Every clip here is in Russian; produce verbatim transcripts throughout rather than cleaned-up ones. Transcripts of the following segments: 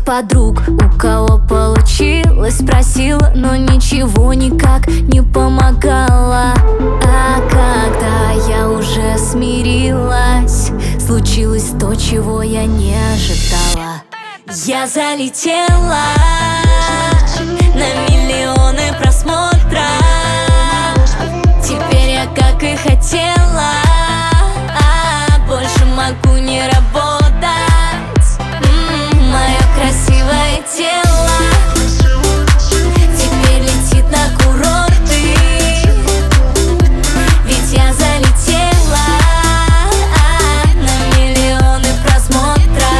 всех подруг, у кого получилось, спросила, но ничего никак не помогало. А когда я уже смирилась, случилось то, чего я не ожидала. Я залетела на миллионы просмотров. Теперь я как и хотела, а больше могу не работать. М-м, мое красивое тело теперь летит на курорты, ведь я залетела на миллионы просмотров.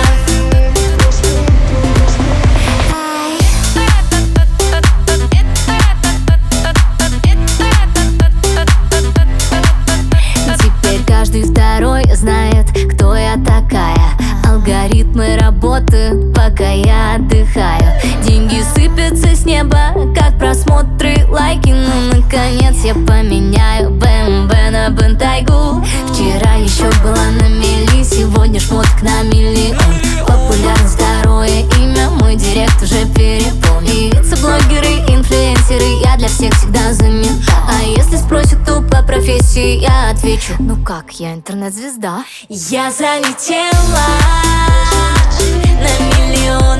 Каждый второй знает, кто я такая. Алгоритмы работают, пока я отдыхаю. Деньги сыпятся с неба, как просмотры, лайки. Ну, наконец я поменяю бэ эм вэ на Бентайгу. Вчера еще была на мели, сегодня шмоток на миллион. Популярность второе имя, мой директ уже переполнен. Певицы, блогеры, инфлюенсеры, я для всех всегда занята. А если спросят, кто по профессии, я отвечу: ну как, я интернет-звезда. Я залетела на миллион